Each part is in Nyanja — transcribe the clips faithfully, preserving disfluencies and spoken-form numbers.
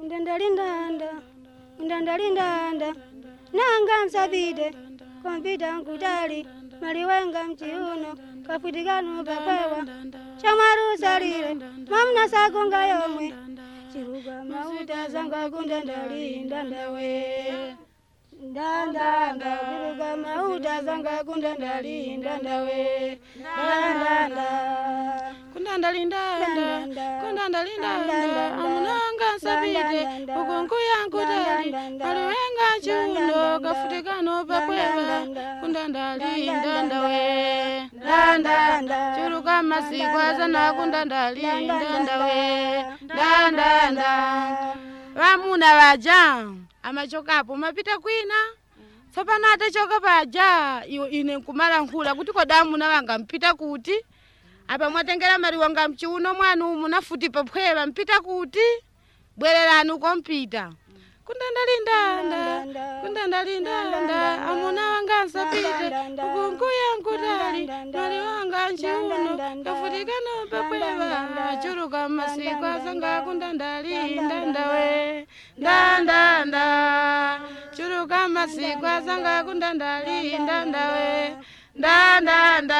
Ndandalindanda, ndandalindanda, nanga msabide, kompita nkutali, maliwenga mchiuno, kafutikanu papewa, chamaru salire, mamna sakunga yomwe, chiruga mauta zanga kundandalindanda we. Ndandanda, chiruga mauta zanga kundandalindanda we. Ndandanda. Kundandalindanda, kundandalindanda, amunanga sabide, ukungu yangu dali, maliwenga chuno, kafutikano papwewa, kundandalindanda we. Ndandanda, churuka masikwaza na kundandalindanda we. Ndandanda, vamuna vaja, amachokapo mapita kwina, sopana atachoka paja, ine kumala nkula, kuti kwa damu na wanga mpita kuti, apa mwatengera mariwanga mchiuno mwanu munafuti papwewa mpita kuti, bwereranu kompita. Kundandalindanda, kundandalindanda, amuna wanga nsapite, ukungu yangu dali, mariwanga mchiuno, kafutikano papwewa, churuka masikwa zanga kundandalindanda we. Ndandanda, churuka masikwa zanga kundandalindanda we. Ndandanda.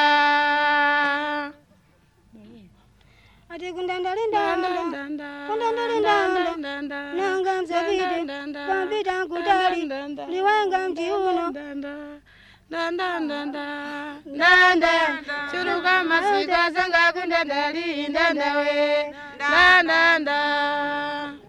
Ati kundandalindanda, kundandalindanda, nanga msabide, kompita nkutali, liwenga mchiuno, Ndandanda, ndanda, churuka masikwa zanga kundandalindanda we. Ndandanda.